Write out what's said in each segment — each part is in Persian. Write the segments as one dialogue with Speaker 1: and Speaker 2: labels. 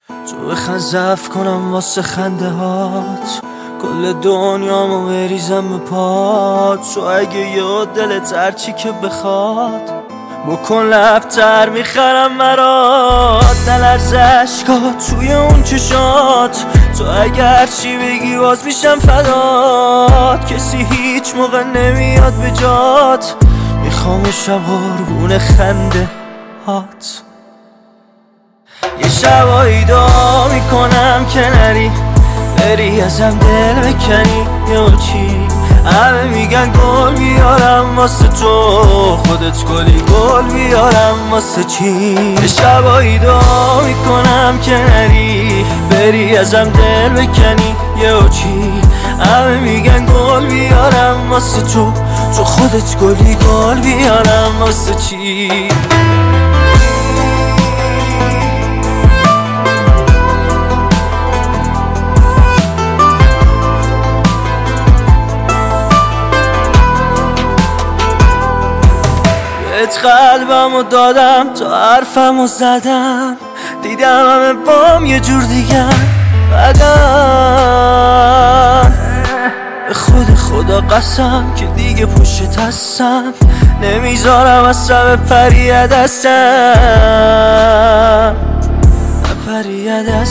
Speaker 1: تو بخند ضعف کنم واسه خنده هات، کل دنیامو بریزم به پات. تو اگه یه دلت هرچی که بخواد بکن لبتر میخرم مرات. نلرز اشکات توی اون چشات، تو اگر چی بگی باز میشم فدات. کسی هیچ موقع نمیاد به جات، میخوام شب قربون خنده هات. یه شبایی دعا میکنم که نری، بری ازم دل بکنی یا چی. همه میگن گل بیارم واسه تو، خودت گلی گل بیارم واسه چی. یه شبایی دعا میکنم که نری، بری ازم دل بکنی یا چی. همه میگن گل بیارم واسه تو، تو خودت گلی گل بیارم واسه چی. بهت قلبمو دادم، تا حرفمو زدم، دیدم همه بام یه جور دیگه بدم. به خدا قسم که دیگه پشت هستم، نمیذارم اصلا بپری دستم، بپری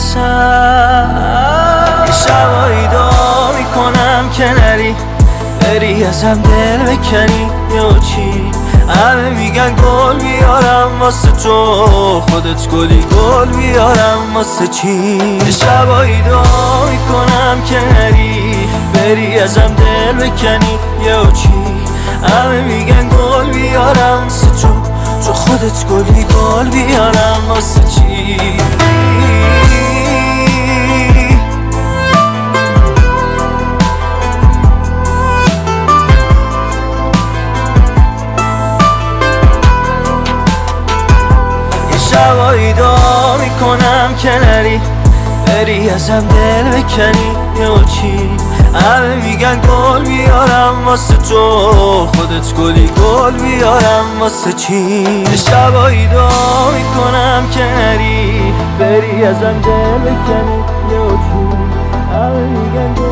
Speaker 1: دستم. یه شبایی دعا میکنم که نری، بری ازم دل بکنی یا چی. همه میگن گل بیارم واسه تو، خودت گلی گل بیارم واسه چی. یه شبایی دعا میکنم که نری، بری ازم دل بکنی یا چی. همه میگن گل بیارم واسه تو، تو خودت گلی گل بیارم واسه چی. شبایی دعا میکنم که نری، بری ازم دل بکنی یا چی. همه میگن گل بیارم واسه تو، خودت گلی گل بیارم واسه چی. شبایی دعا میکنم که نری، بری ازم دل بکنی یا چی. همه میگن